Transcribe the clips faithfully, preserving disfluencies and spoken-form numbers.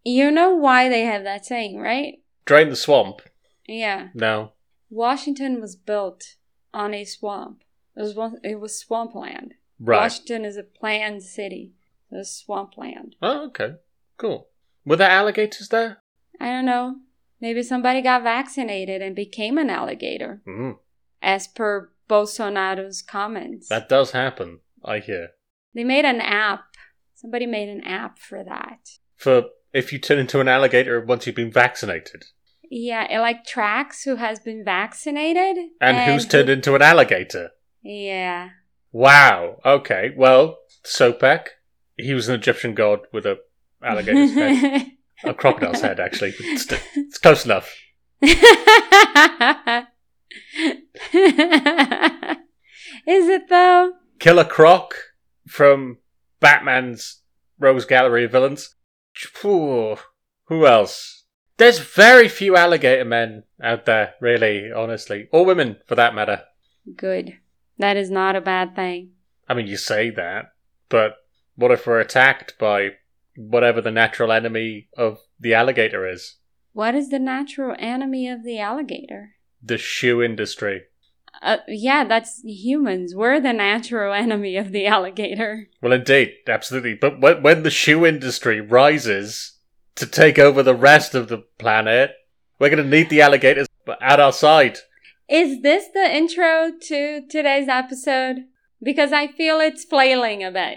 You know why they have that saying, right? Drain the swamp. Yeah. No. Washington was built on a swamp. It was one, it was swampland. Right. Washington is a planned city. It was swampland. Oh, okay. Cool. Were there alligators there? I don't know. Maybe somebody got vaccinated and became an alligator. Mm. As per Bolsonaro's comments. That does happen, I hear. They made an app. Somebody made an app for that. For if you turn into an alligator once you've been vaccinated. Yeah, it like tracks who has been vaccinated. And, and who's turned who... into an alligator. Yeah. Wow. Okay. Well, Sopek, he was an Egyptian god with a alligator's head. A crocodile's head, actually. It's, it's close enough. Is it though? Killer Croc from Batman's Rogues Gallery of Villains. Ooh, who else? There's very few alligator men out there, really, honestly. Or women, for that matter. Good. That is not a bad thing. I mean, you say that, but what if we're attacked by whatever the natural enemy of the alligator is? What is the natural enemy of the alligator? The shoe industry. Uh, yeah, that's humans. We're the natural enemy of the alligator. Well, indeed, absolutely. But when, when the shoe industry rises to take over the rest of the planet, we're going to need the alligators at our side. Is this the intro to today's episode? Because I feel it's flailing a bit.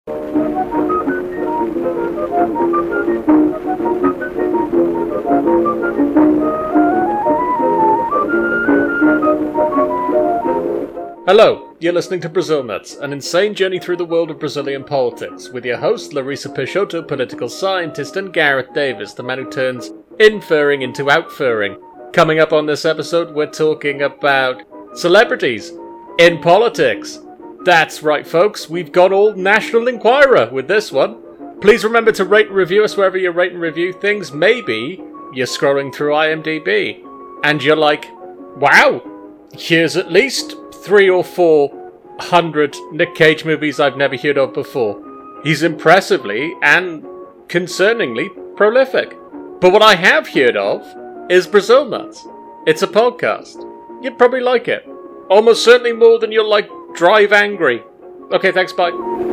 Hello, you're listening to Brazil Nuts, an insane journey through the world of Brazilian politics, with your host Larissa Peixoto, political scientist, and Gareth Davis, the man who turns inferring into outfurring. Coming up on this episode, we're talking about celebrities in politics. That's right, folks, we've got all National Enquirer with this one. Please remember to rate and review us wherever you rate and review things. Maybe you're scrolling through IMDb, and you're like, wow, here's at least three or four hundred Nick Cage movies I've never heard of before. He's impressively and concerningly prolific. But what I have heard of is Brazil Nuts. It's a podcast. You'd probably like it. Almost certainly more than you'll like Drive Angry. Okay, thanks, bye.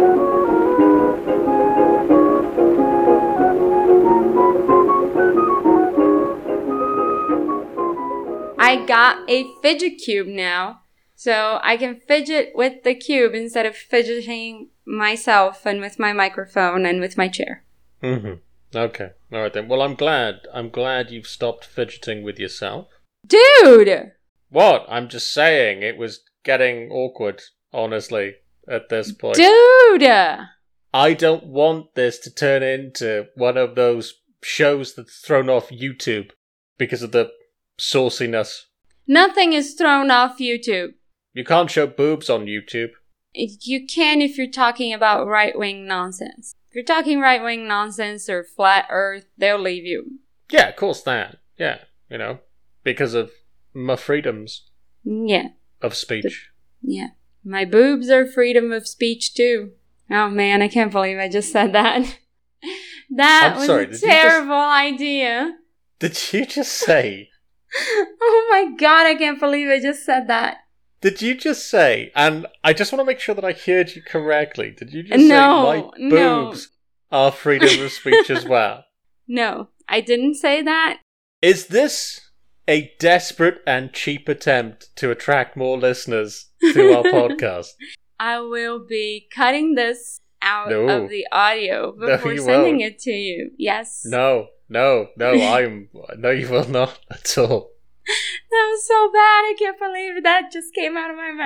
I got a fidget cube now. So I can fidget with the cube instead of fidgeting myself and with my microphone and with my chair. Mm-hmm. Okay. All right then. Well, I'm glad. I'm glad you've stopped fidgeting with yourself. Dude! What? I'm just saying it was getting awkward, honestly, at this point. Dude! I don't want this to turn into one of those shows that's thrown off YouTube because of the sauciness. Nothing is thrown off YouTube. You can't show boobs on YouTube. You can if you're talking about right-wing nonsense. If you're talking right-wing nonsense or flat earth, they'll leave you. Yeah, of course that. Yeah, you know, because of my freedoms. Yeah. Of speech. The, yeah. My boobs are freedom of speech too. Oh man, I can't believe I just said that. That I'm was sorry, a terrible just, idea. Did you just say... Oh my god, I can't believe I just said that. Did you just say, and I just want to make sure that I heard you correctly, did you just no, say my boobs no. are freedom of speech as well? No, I didn't say that. Is this a desperate and cheap attempt to attract more listeners to our podcast? I will be cutting this out no. of the audio before no, sending won't. it to you. Yes. No, no, no, I'm... No, you will not at all. That was so bad. I can't believe that just came out of my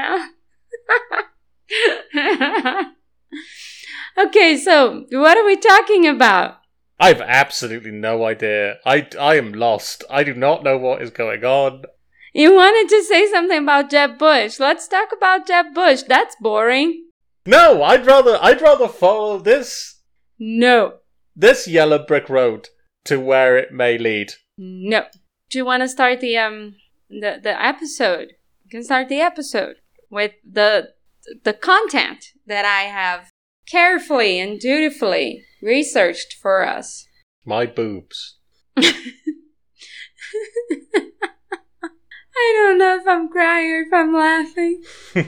mouth. Okay, so what are we talking about? I've absolutely no idea. I, I am lost. I do not know what is going on. You wanted to say something about Jeb Bush. Let's talk about Jeb Bush. That's boring. No, I'd rather I'd rather follow this. No. This yellow brick road to where it may lead. No. Do you want to start the um the the episode? You can start the episode with the the content that I have carefully and dutifully researched for us. My boobs. I don't know if I'm crying or if I'm laughing.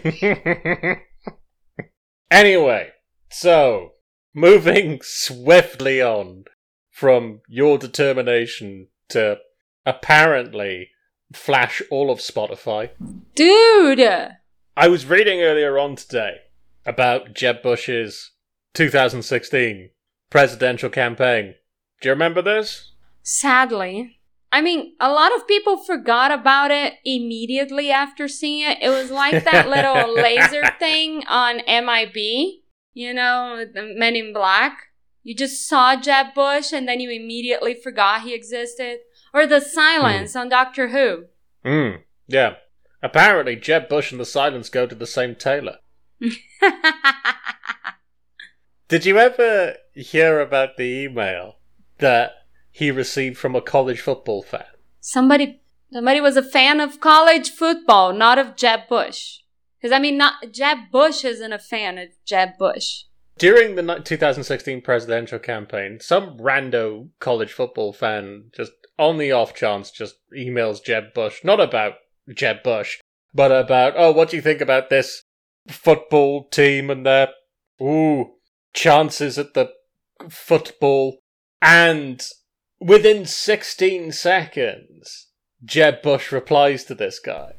Anyway, so, moving swiftly on from your determination to apparently flash all of Spotify. Dude! I was reading earlier on today about Jeb Bush's two thousand sixteen presidential campaign. Do you remember this? Sadly. I mean, a lot of people forgot about it immediately after seeing it. It was like that little laser thing on M I B, you know, the Men in Black. You just saw Jeb Bush and then you immediately forgot he existed. Or the silence mm. on Doctor Who. Hmm, yeah. Apparently, Jeb Bush and the silence go to the same tailor. Did you ever hear about the email that he received from a college football fan? Somebody somebody was a fan of college football, not of Jeb Bush. Because, I mean, not Jeb Bush isn't a fan of Jeb Bush. During the two thousand sixteen presidential campaign, some rando college football fan, just on the off chance, just emails Jeb Bush, not about Jeb Bush, but about, oh, what do you think about this football team and their, ooh, chances at the football? And within sixteen seconds, Jeb Bush replies to this guy.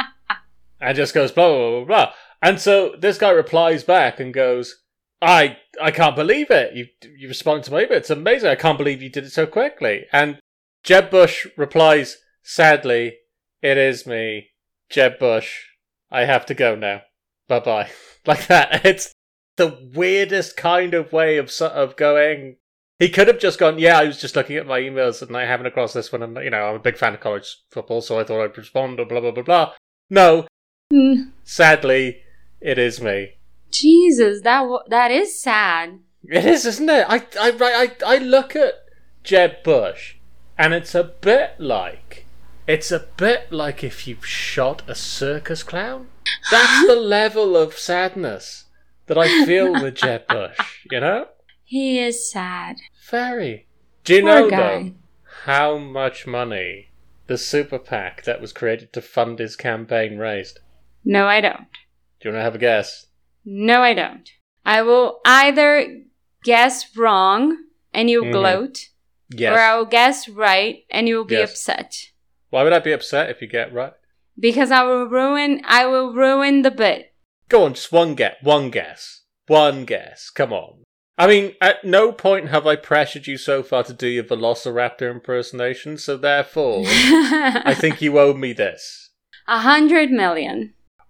And just goes, blah, blah, blah, blah. And so this guy replies back and goes, I I can't believe it. You you responded to my email. It's amazing. I can't believe you did it so quickly. And Jeb Bush replies, sadly, it is me, Jeb Bush. I have to go now. Bye-bye. Like that. It's the weirdest kind of way of of going. He could have just gone, yeah, I was just looking at my emails and I haven't across this one. And, you know, I'm a big fan of college football, so I thought I'd respond or blah, blah, blah, blah. No. Mm. Sadly, it is me. Jesus, that w- that is sad. It is, isn't it? I, I, I, I look at Jeb Bush and it's a bit like, it's a bit like if you've shot a circus clown. That's the level of sadness that I feel with Jeb Bush, you know? He is sad. Very. Do you Poor know, guy. though, how much money the super PAC that was created to fund his campaign raised? No, I don't. Do you want to have a guess? No, I don't. I will either guess wrong and you'll mm-hmm. gloat, yes. or I will guess right and you will be yes. upset. Why would I be upset if you get right? Because I will ruin. I will ruin the bit. Go on, just one guess. One guess. One guess. Come on. I mean, at no point have I pressured you so far to do your Velociraptor impersonation, so therefore, I think you owe me this. A hundred million.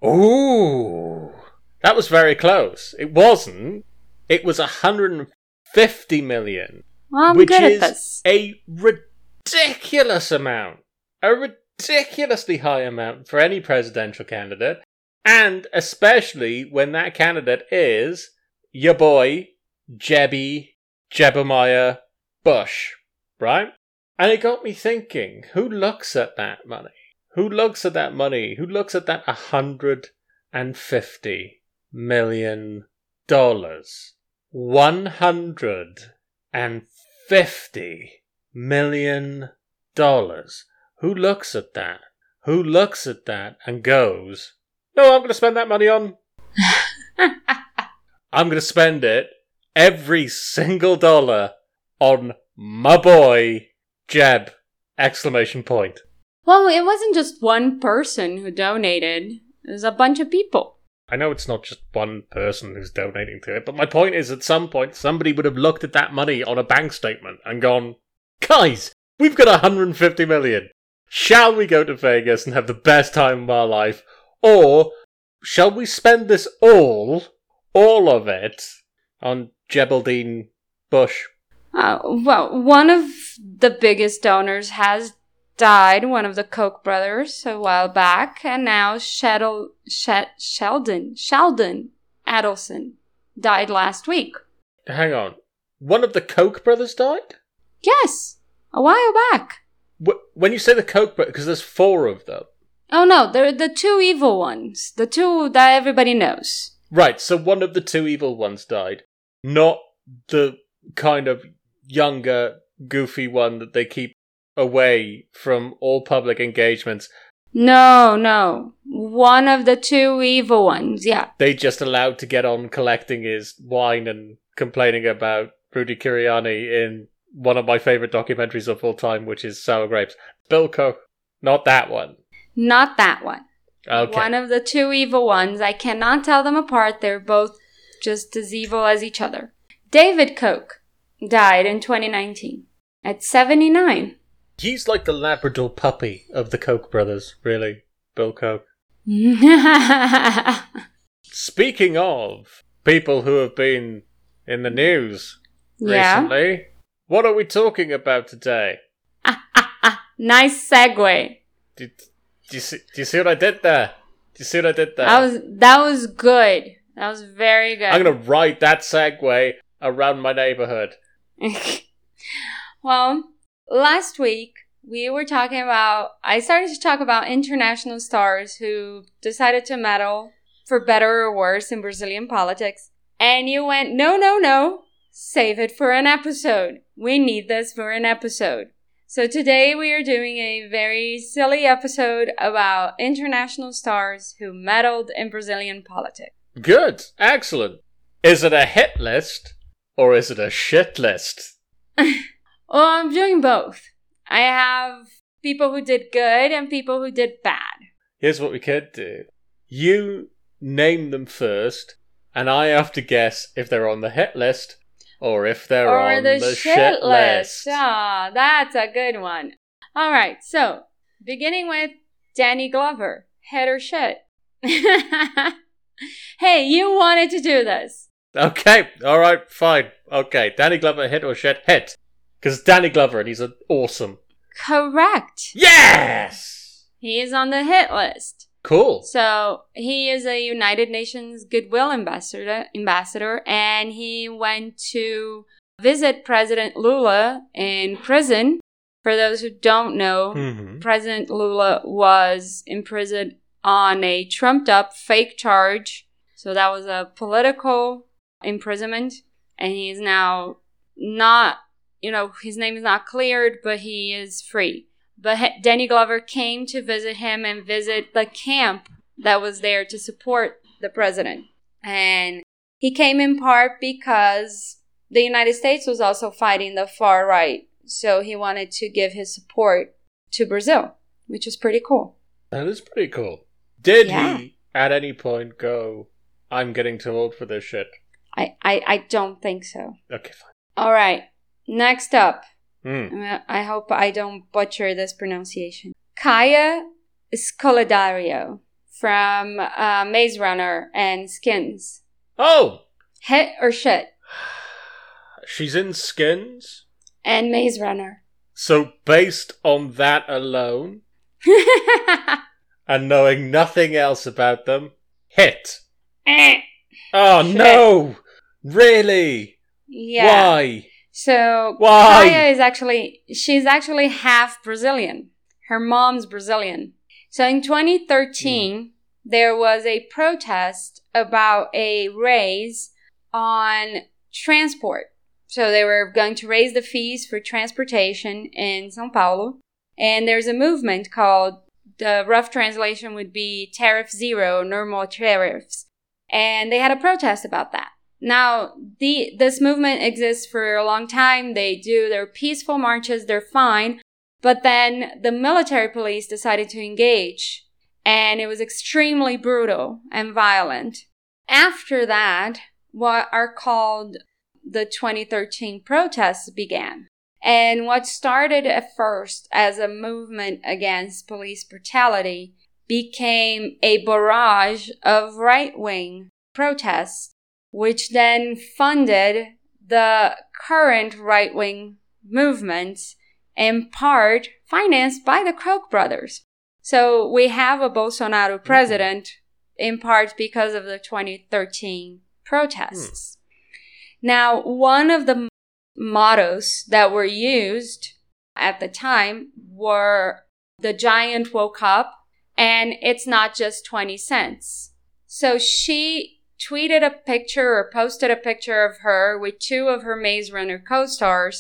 Ooh. That was very close. It wasn't. It was one hundred fifty million. Well, I'm which good is at this. a ridiculous amount. A ridiculously high amount for any presidential candidate. And especially when that candidate is your boy, Jebby, Jebediah Bush. Right? And it got me thinking, who looks at that money? Who looks at that money? Who looks at that one hundred fifty million dollars? one hundred fifty million dollars. Who looks at that? Who looks at that and goes, no, I'm going to spend that money on... I'm going to spend it, every single dollar, on my boy, Jeb! Exclamation point. Well, it wasn't just one person who donated. It was a bunch of people. I know it's not just one person who's donating to it, but my point is at some point somebody would have looked at that money on a bank statement and gone, guys, we've got one hundred fifty million. Shall we go to Vegas and have the best time of our life? Or shall we spend this all, all of it, on Jebediah Bush? Uh, well, one of the biggest donors has died, one of the Koch brothers, a while back, and now Sheldon, Sheldon, Sheldon Adelson died last week. Hang on. One of the Koch brothers died? Yes, a while back. When you say the Koch brothers, because there's four of them. Oh no, they're the two evil ones. The two that everybody knows. Right, so one of the two evil ones died. Not the kind of younger, goofy one that they keep away from all public engagements. No, no. One of the two evil ones, yeah. They just allowed to get on collecting his wine and complaining about Rudy Giuliani in one of my favourite documentaries of all time, which is Sour Grapes. Bill Koch. Not that one. Not that one. Okay. One of the two evil ones. I cannot tell them apart. They're both just as evil as each other. David Koch died in twenty nineteen at seventy-nine. He's like the Labrador puppy of the Koch brothers, really, Bill Koch. Speaking of people who have been in the news yeah. recently, what are we talking about today? Ah, ah, ah. Nice segue. Did, do, you see, do you see what I did there? Do you see what I did there? That was, that was good. That was very good. I'm going to ride that segue around my neighborhood. Well, last week we were talking about, I started to talk about international stars who decided to meddle, for better or worse, in Brazilian politics. And you went, no, no, no, save it for an episode. We need this for an episode. So today we are doing a very silly episode about international stars who meddled in Brazilian politics. Good. Excellent. Is it a hit list or is it a shit list? Well, I'm doing both. I have people who did good and people who did bad. Here's what we could do. You name them first, and I have to guess if they're on the hit list or if they're or on the, the shit, shit list. list. Ah, that's a good one. All right, so beginning with Danny Glover. Hit or shit? Hey, you wanted to do this. Okay, all right, fine. Okay, Danny Glover, hit or shit? Hit. Because Danny Glover, and he's an awesome. Correct. Yes! He is on the hit list. Cool. So he is a United Nations Goodwill ambassador, ambassador, and he went to visit President Lula in prison. For those who don't know, Mm-hmm. President Lula was imprisoned on a trumped-up fake charge. So that was a political imprisonment, and he is now not, you know, his name is not cleared, but he is free. But Danny Glover came to visit him and visit the camp that was there to support the president. And he came in part because the United States was also fighting the far right. So he wanted to give his support to Brazil, which is pretty cool. That is pretty cool. Did Yeah. he at any point go, I'm getting too old for this shit? I, I, I don't think so. Okay, fine. All right. Next up. Mm. I hope I don't butcher this pronunciation. Kaya Scodelario from uh, Maze Runner and Skins. Oh! Hit or shit? She's in Skins? And Maze Runner. So based on that alone, and knowing nothing else about them, hit. Eh. Oh Shit. no! Really? Yeah. Why? So Why? Kaya is actually, she's actually half Brazilian. Her mom's Brazilian. So in twenty thirteen, mm. there was a protest about a raise on transport. So they were going to raise the fees for transportation in São Paulo. And there's a movement called, the rough translation would be Tariff Zero, no more tariffs. And they had a protest about that. Now, the this movement exists for a long time. They do their peaceful marches. They're fine. But then the military police decided to engage. And it was extremely brutal and violent. After that, what are called the twenty thirteen protests began. And what started at first as a movement against police brutality became a barrage of right-wing protests, which then funded the current right-wing movements, in part financed by the Koch brothers. So we have a Bolsonaro president, in part because of the twenty thirteen protests. Hmm. Now, one of the mottos that were used at the time were, the giant woke up, and it's not just twenty cents. So she tweeted a picture or posted a picture of her with two of her Maze Runner co-stars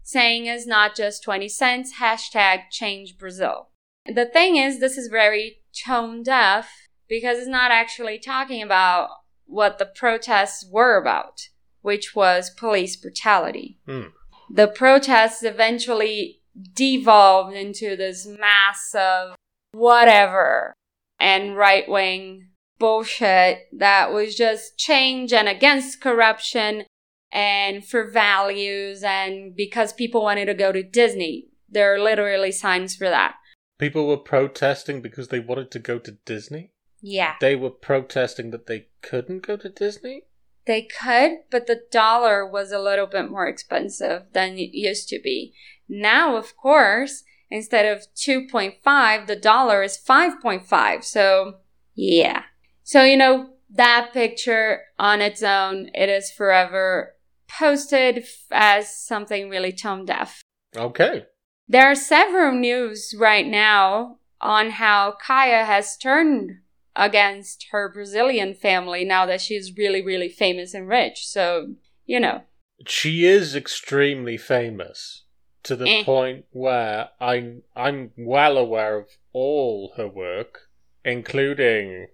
saying it's not just twenty cents, hashtag change Brazil. The thing is, this is very tone deaf because it's not actually talking about what the protests were about, which was police brutality. Mm. The protests eventually devolved into this mass of whatever and right-wing bullshit that was just change and against corruption and for values and because people wanted to go to Disney. There are literally signs for that. People were protesting because they wanted to go to Disney? Yeah. They were protesting that they couldn't go to Disney? They could, but the dollar was a little bit more expensive than it used to be. Now, of course, instead of two point five, the dollar is five point five. So, yeah. So, you know, that picture on its own, it is forever posted as something really tone deaf. Okay. There are several news right now on how Kaya has turned against her Brazilian family now that she's really, really famous and rich. So, you know. She is extremely famous to the Eh. point where I'm, I'm well aware of all her work, including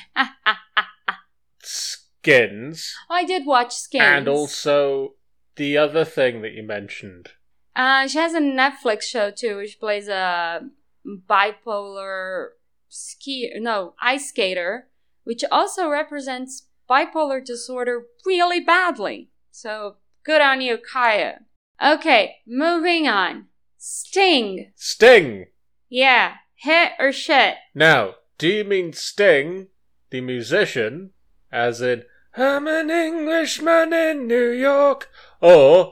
Skins. I did watch Skins. And also the other thing that you mentioned. Uh, she has a Netflix show too, which plays a bipolar ski, no, ice skater, which also represents bipolar disorder really badly. So good on you, Kaya. Okay, moving on. Sting. Sting! Yeah, hit or shit? Now, do you mean Sting, the musician, as in, I'm an Englishman in New York? Or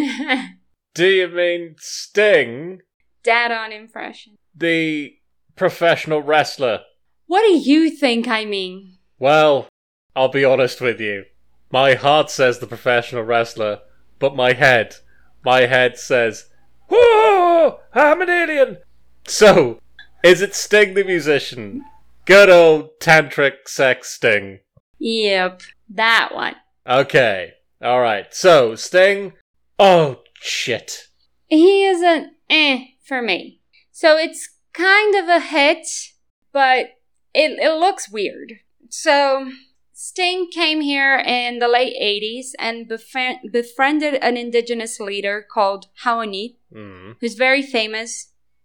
do you mean Sting, Dead on impression. the professional wrestler? What do you think I mean? Well, I'll be honest with you. My heart says the professional wrestler, but my head, my head says, whoa, I'm an alien. So, is it Sting the musician? Good old tantric sex Sting. Yep, that one. Okay, alright. So, Sting, oh, shit. He is an eh for me. So it's kind of a hit, but it, it looks weird. So Sting came here in the late eighties and befri- befriended an indigenous leader called Raoni, Mm. who's very famous,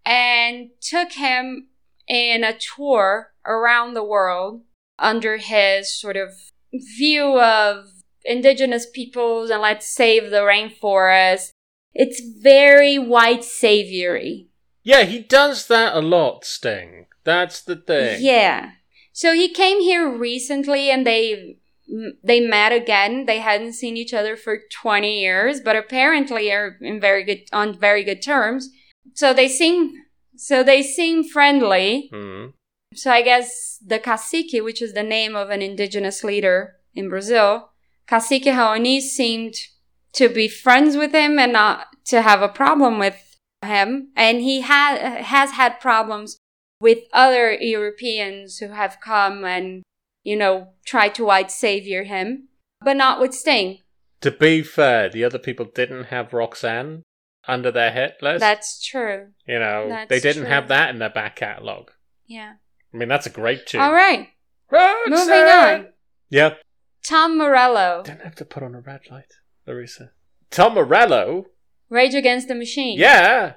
and took him in a tour around the world under his sort of view of indigenous peoples and let's save the rainforest. It's very white saviory. Yeah, he does that a lot, Sting. That's the thing. Yeah. So he came here recently and they they met again. They hadn't seen each other for twenty years, but apparently are in very good on very good terms. So they seem so they seem friendly. Mm. So I guess the cacique, which is the name of an indigenous leader in Brazil, Cacique Raoni seemed to be friends with him and not to have a problem with him. And he ha- has had problems with other Europeans who have come and, you know, tried to white savior him, but not with Sting. To be fair, the other people didn't have Roxanne under their hit list. That's true. You know, That's they didn't true. have that in their back catalogue. Yeah. I mean, that's a great tune. All right. Roxanne! Moving on. Yeah. Tom Morello, Didn't have to put on a red light, Larissa. Tom Morello? Rage Against the Machine. Yeah.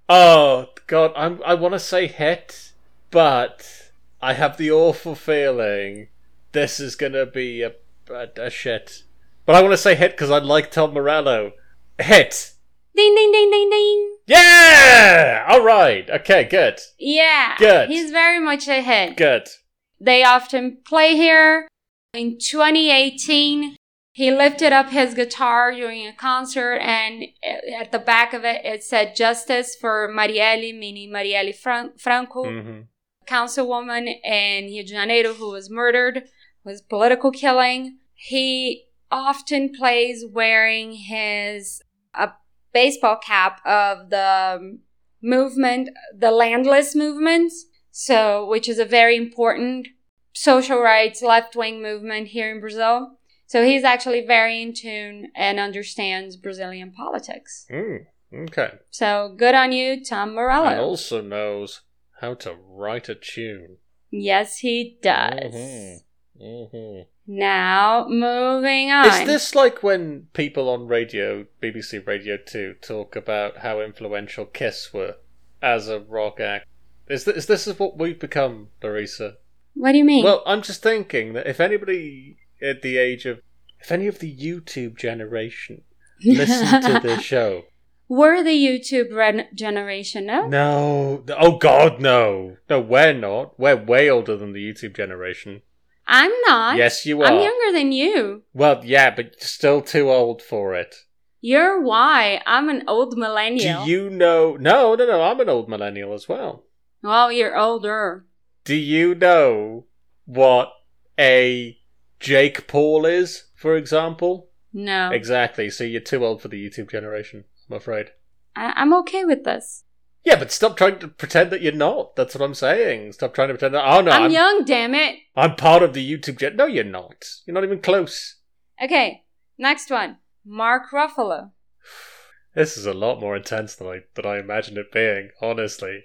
Oh, God, I'm, I want to say hit, but I have the awful feeling this is going to be a, a, a shit. But I want to say hit because I like Tom Morello. Hit. Ding, ding, ding, ding, ding. Yeah! All right. Okay, good. Yeah. Good. He's very much a hit. Good. They often play here. In twenty eighteen, he lifted up his guitar during a concert, and at the back of it, it said "Justice for Marielle," meaning Marielle Fran- Franco, Mm-hmm. councilwoman in Rio de Janeiro who was murdered, was political killing. He often plays wearing his a baseball cap of the movement, the landless movement, so which is a very important social rights left-wing movement here in Brazil. So he's actually very in tune and understands Brazilian politics. Mm. Okay. So good on you, Tom Morello. And also knows how to write a tune. Yes, he does. Mm-hmm. Mm-hmm. Now, moving on. Is this like when people on radio, B B C Radio two, talk about how influential Kiss were as a rock act? Is this, is this is what we've become, Larissa? What do you mean? Well, I'm just thinking that if anybody at the age of... If any of the YouTube generation listen to this show... We're the YouTube re- generation, no? No. Oh, God, no. No, we're not. We're way older than the YouTube generation. I'm not. Yes, you are. I'm younger than you. Well, yeah, but you're still too old for it. You're why? I'm an old millennial. Do you know... No, no, no, I'm an old millennial as well. Well, you're older. Do you know what a Jake Paul is, for example? No. Exactly, so you're too old for the YouTube generation, I'm afraid. I- I'm okay with this. Yeah, but stop trying to pretend that you're not. That's what I'm saying. Stop trying to pretend that... Oh, no, I'm, I'm young, damn it. I'm part of the YouTube gen... No, you're not. You're not even close. Okay, next one. Mark Ruffalo. This is a lot more intense than I, than I imagined it being, honestly.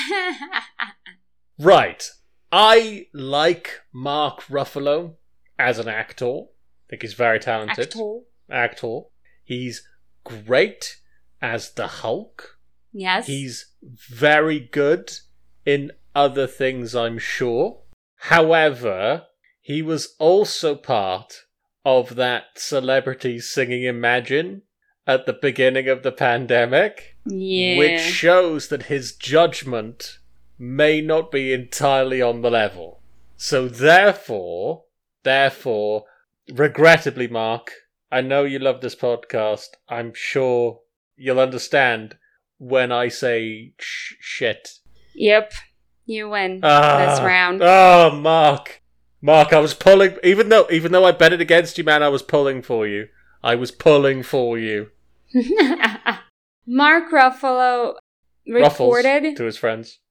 Right. I like Mark Ruffalo as an actor. I think he's very talented. Actor. Actor. He's great as the Hulk. Yes. He's very good in other things, I'm sure. However, he was also part of that celebrity singing Imagine at the beginning of the pandemic. Yeah. Which shows that his judgment may not be entirely on the level. So therefore, therefore, regrettably, Mark, I know you love this podcast. I'm sure you'll understand when I say sh- shit. Yep. You win Ah, this round. Oh, Mark. Mark, I was pulling, even though even though I bet it against you, man, I was pulling for you. I was pulling for you. Mark Ruffalo recorded... Ruffles to his friends.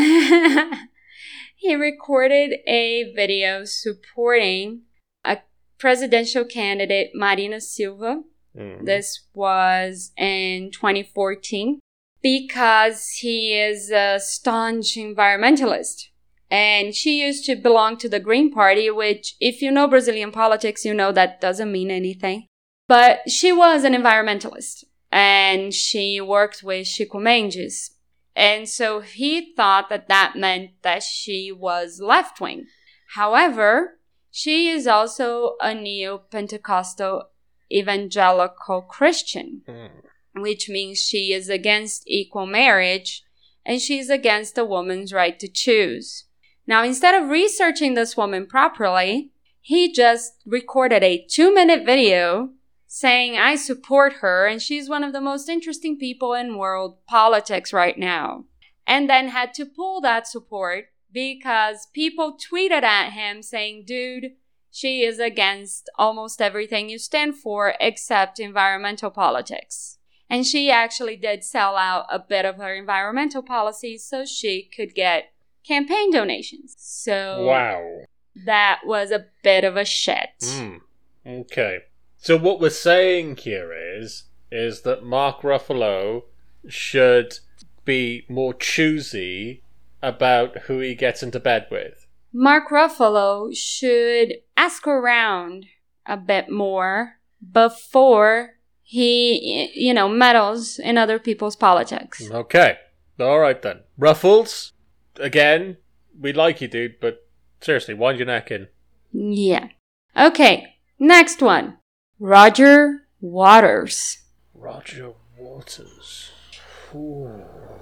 He recorded a video supporting a presidential candidate, Marina Silva. Mm. This was in twenty fourteen because he is a staunch environmentalist. And she used to belong to the Green Party, which, if you know Brazilian politics, you know that doesn't mean anything. But she was an environmentalist, and she worked with Chico Mendes. And so he thought that that meant that she was left-wing. However, she is also a neo-Pentecostal evangelical Christian, mm. which means she is against equal marriage, and she's against a woman's right to choose. Now, instead of researching this woman properly, he just recorded a two-minute video saying, I support her, and she's one of the most interesting people in world politics right now. And then had to pull that support because people tweeted at him saying, dude, she is against almost everything you stand for except environmental politics. And she actually did sell out a bit of her environmental policies so she could get campaign donations. So wow, that was a bit of a shit. Mm. Okay. So what we're saying here is, is that Mark Ruffalo should be more choosy about who he gets into bed with. Mark Ruffalo should ask around a bit more before he, you know, meddles in other people's politics. Okay. All right then. Ruffles, again, we like you, dude, but seriously, wind your neck in. Yeah. Okay, next one. Roger Waters. Roger Waters. Ooh.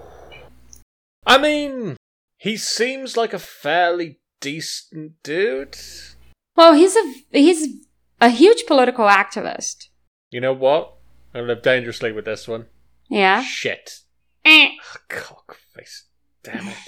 I mean, he seems like a fairly decent dude. Well, he's a he's a huge political activist. You know what? I'm gonna live dangerously with this one. Yeah. Shit. Eh. Oh, cockface. Damn it.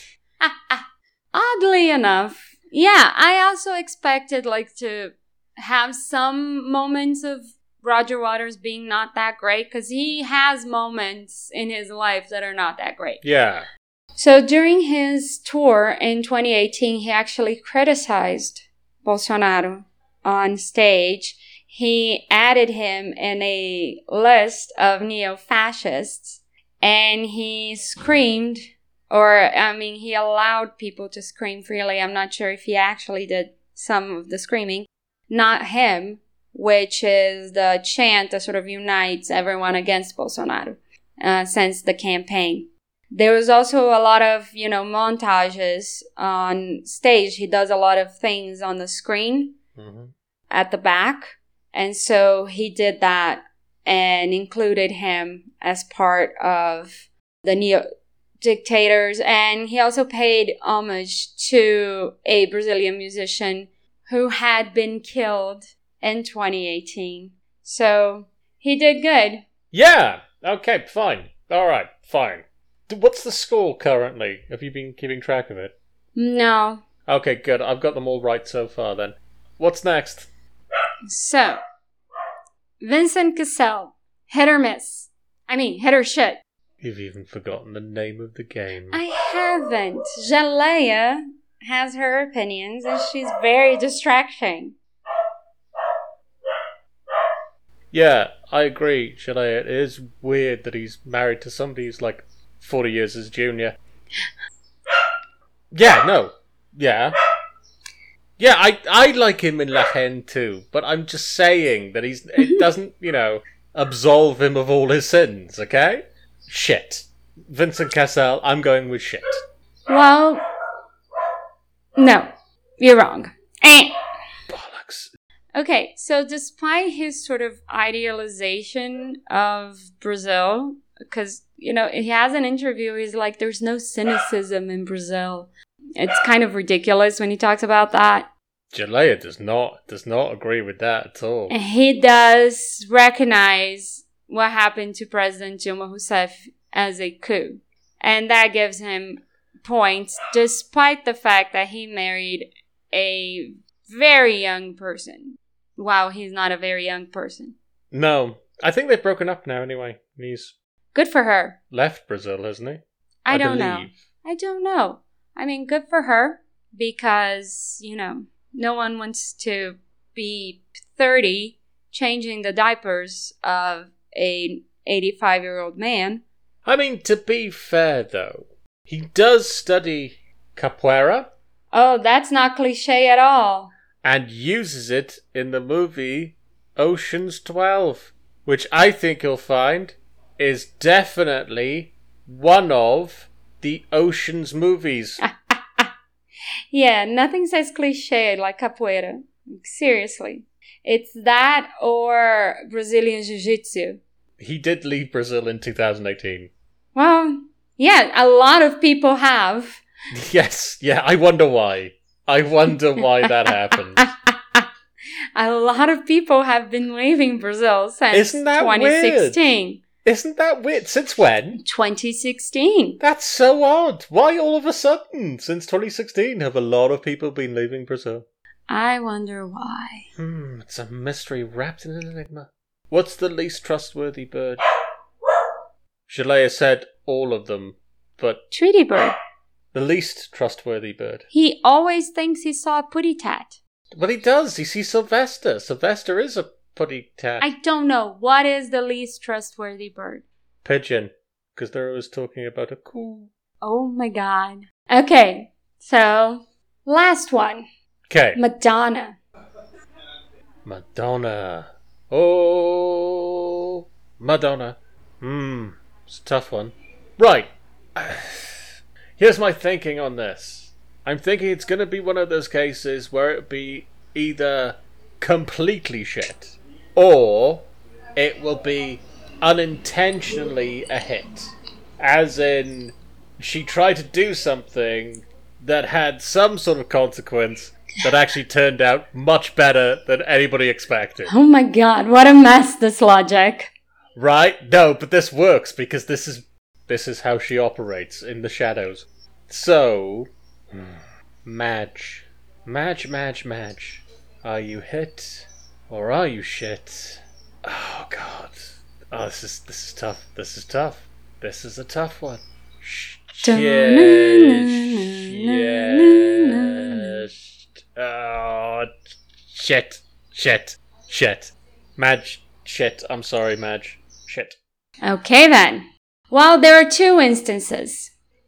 Oddly enough, yeah, I also expected like to have some moments of Roger Waters being not that great, because he has moments in his life that are not that great. Yeah. So during his tour in twenty eighteen, he actually criticized Bolsonaro on stage. He added him in a list of neo-fascists, and he screamed, or I mean, he allowed people to scream freely. I'm not sure if he actually did some of the screaming. Not him, which is the chant that sort of unites everyone against Bolsonaro uh, since the campaign. There was also a lot of, you know, montages on stage. He does a lot of things on the screen mm-hmm. at the back. And so he did that and included him as part of the neo-dictators. And he also paid homage to a Brazilian musician who had been killed in twenty eighteen. So he did good. Yeah. Okay, fine. All right, fine. What's the score currently? Have you been keeping track of it? No. Okay, good. I've got them all right so far then. What's next? So, Vincent Cassel, hit or miss. I mean, hit or shit. You've even forgotten the name of the game. I haven't. Jalea has her opinions and she's very distracting. Yeah, I agree, Jalea. It is weird that he's married to somebody who's like forty years his junior. Yeah, no. Yeah. Yeah, I I like him in La Haine too, but I'm just saying that he's it doesn't, you know, absolve him of all his sins, okay? Shit. Vincent Cassel, I'm going with shit. Well, no. You're wrong. Eh. Bollocks. Okay, so despite his sort of idealization of Brazil, because, you know, he has an interview, he's like, there's no cynicism in Brazil. It's kind of ridiculous when he talks about that. Jalea does not, does not agree with that at all. And he does recognize what happened to President Dilma Rousseff as a coup. And that gives him points, despite the fact that he married a very young person. Wow, he's not a very young person. No, I think they've broken up now anyway. He's good for her. Left Brazil, hasn't he? I, I don't believe. know. I don't know. I mean, good for her because, you know, no one wants to be thirty changing the diapers of a eighty-five-year-old man. I mean, to be fair, though, he does study capoeira. Oh, that's not cliche at all. And uses it in the movie Ocean's twelve, which I think you'll find is definitely one of the Ocean's movies. Yeah, nothing says cliche like capoeira. Seriously. It's that or Brazilian Jiu-Jitsu. He did leave Brazil in two thousand eighteen. Well, yeah, a lot of people have. Yes, yeah, I wonder why. I wonder why that happened. A lot of people have been leaving Brazil since Isn't that twenty sixteen. Weird? Isn't that weird? Since when? twenty sixteen. That's so odd. Why all of a sudden? Since twenty sixteen have a lot of people been leaving Brazil? I wonder why. Hmm, it's a mystery wrapped in an enigma. What's the least trustworthy bird? Jalea said all of them, but... Tweety bird. The least trustworthy bird. He always thinks he saw a putty tat. But he does. He sees Sylvester. Sylvester is a putty tat. I don't know. What is the least trustworthy bird? Pigeon. Because they're always talking about a coo. Oh my god. Okay, so last one. Okay. Madonna. Madonna. Oh, Madonna. Hmm, it's a tough one. Right. Here's my thinking on this. I'm thinking it's going to be one of those cases where it be either completely shit or it will be unintentionally a hit. As in, she tried to do something that had some sort of consequence that actually turned out much better than anybody expected. Oh my god, what a mess, this logic. Right? No, but this works because this is this is how she operates in the shadows. So, Madge. Madge, Madge, Madge. Are you hit or are you shit? Oh god. Oh, this is this is tough. This is tough. This is a tough one. Shit. Shit. Oh, shit. Shit. Shit. Madge. Shit. I'm sorry, Madge. Shit. Okay then. Well, there are two instances.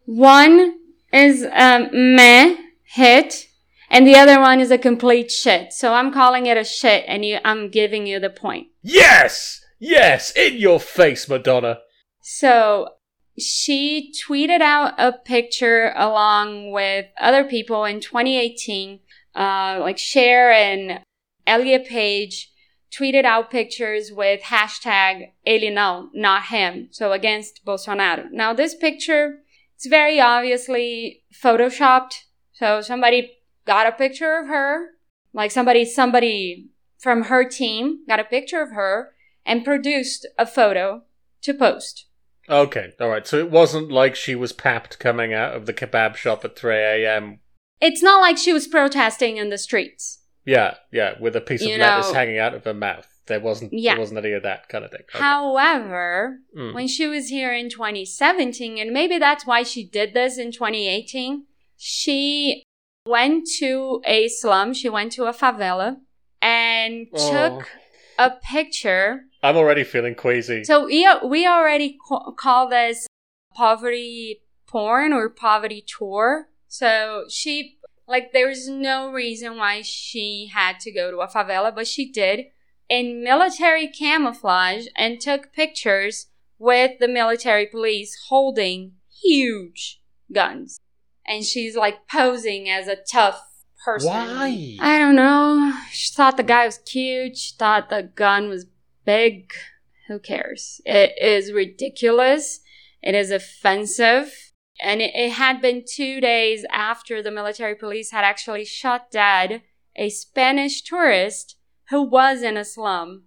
One is a meh hit, and the other one is a complete shit. So I'm calling it a shit, and you, I'm giving you the point. Yes! Yes! In your face, Madonna! So she tweeted out a picture along with other people in twenty eighteen, uh, like Cher and Elliot Page tweeted out pictures with hashtag ele não, not him, so against Bolsonaro. Now this picture, it's very obviously photoshopped, so somebody got a picture of her, like somebody, somebody from her team got a picture of her and produced a photo to post. Okay, alright, so it wasn't like she was papped coming out of the kebab shop at three a.m. It's not like she was protesting in the streets. Yeah, yeah, with a piece of You lettuce know- hanging out of her mouth. There wasn't, Yeah. there wasn't any of that kind of thing. Okay. However, Mm. when she was here in twenty seventeen, and maybe that's why she did this in twenty eighteen, she went to a slum, she went to a favela, and Oh. took a picture. I'm already feeling queasy. So we, we already ca- call this poverty porn or poverty tour. So she, like, there's no reason why she had to go to a favela, but she did in military camouflage and took pictures with the military police holding huge guns. And she's like posing as a tough person. Why? I don't know. She thought the guy was cute. She thought the gun was big. Who cares? It is ridiculous. It is offensive. And it, it had been two days after the military police had actually shot dead a Spanish tourist who was in a slum.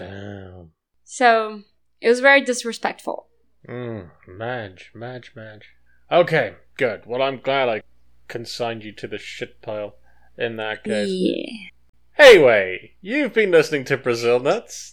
Damn. So it was very disrespectful. Mm, Madge, Madge, Madge. Okay, good. Well, I'm glad I consigned you to the shit pile in that case. Yeah. Anyway, you've been listening to Brazil Nuts.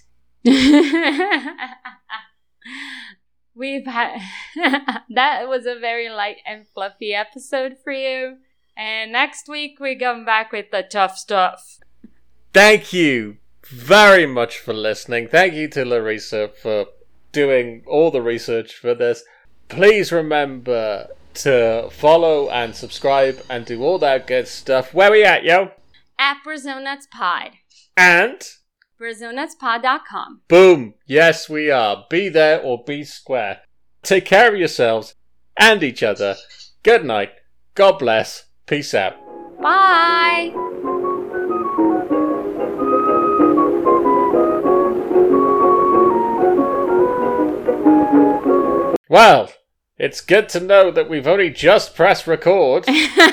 We've had that was a very light and fluffy episode for you. And next week we come back with the tough stuff. Thank you very much for listening. Thank you to Larissa for doing all the research for this. Please remember to follow and subscribe and do all that good stuff. Where we at, yo? At Brazil Nuts Pod. And Brazil Nuts Pod dot com. boom, yes we are. Be there or be square. Take care of yourselves and each other. Good night. God bless. Peace out. Bye! Well, it's good to know that we've only just pressed record,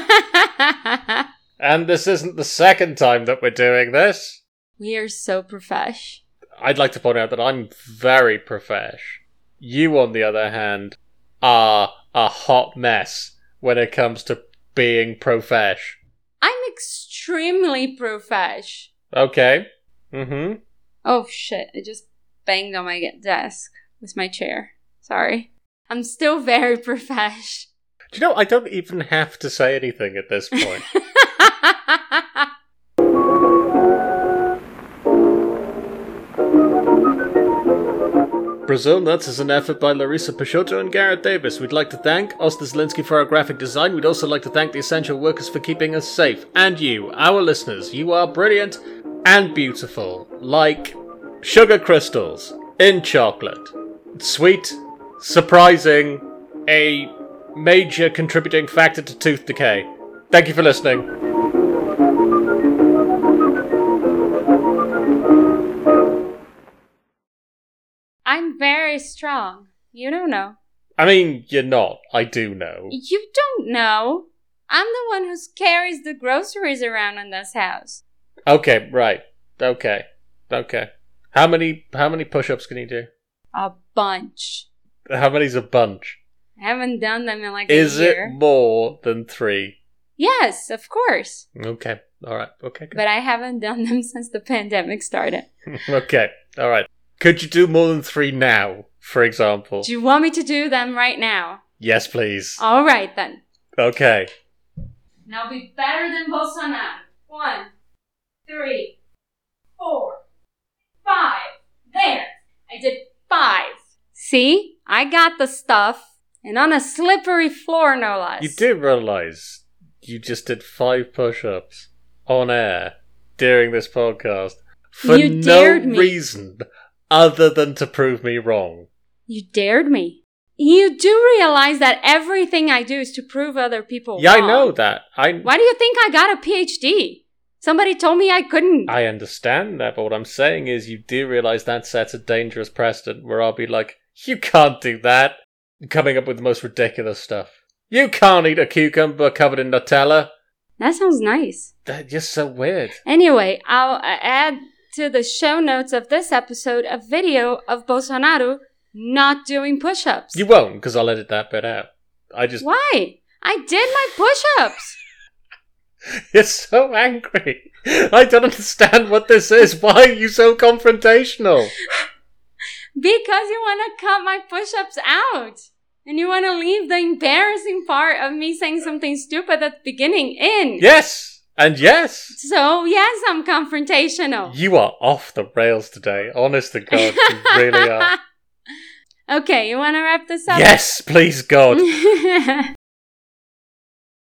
and this isn't the second time that we're doing this. We are so profesh. I'd like to point out that I'm very profesh. You, on the other hand, are a hot mess when it comes to being profesh. I'm extremely profesh. Okay. Mm-hmm. Oh shit, I just banged on my desk with my chair. Sorry. I'm still very profesh. Do you know, I don't even have to say anything at this point. Brazil Nuts is an effort by Larissa Peixoto and Garrett Davis. We'd like to thank Oster Zelinsky for our graphic design. We'd also like to thank the essential workers for keeping us safe. And you, our listeners, you are brilliant and beautiful, like sugar crystals in chocolate. Sweet, surprising, a major contributing factor to tooth decay. Thank you for listening. I'm very strong. You don't know. I mean, you're not. I do know. You don't know. I'm the one who carries the groceries around in this house. Okay, right. Okay. Okay. How many how many push-ups can you do? A bunch. How many's a bunch? I haven't done them in like Is a year. it more than three? Yes, of course. Okay. Alright. Okay. Good. But I haven't done them since the pandemic started. Okay. Alright. Could you do more than three now, for example? Do you want me to do them right now? Yes, please. All right, then. Okay. Now be better than Bolsonaro. One, three, four, five. There. I did five. See? I got the stuff. And on a slippery floor, no less. You do realise you just did five push-ups on air during this podcast for You no dared me. reason other than to prove me wrong. You dared me. You do realize that everything I do is to prove other people Yeah, wrong. I know that. I Why do you think I got a P H D? Somebody told me I couldn't. I understand that, but what I'm saying is you do realise that sets a dangerous precedent where I'll be like, you can't do that. Coming up with the most ridiculous stuff. You can't eat a cucumber covered in Nutella. That sounds nice. That's just so weird. Anyway, I'll uh, add to the show notes of this episode a video of Bolsonaro not doing push-ups. You won't, because I'll edit that bit out. I just... Why? I did my push-ups. You're so angry. I don't understand what this is. Why are you so confrontational? Because you want to cut my push-ups out. And you want to leave the embarrassing part of me saying something stupid at the beginning in. Yes, and yes. So, yes, I'm confrontational. You are off the rails today. Honest to God, you really are. Okay, you want to wrap this up? Yes, please God.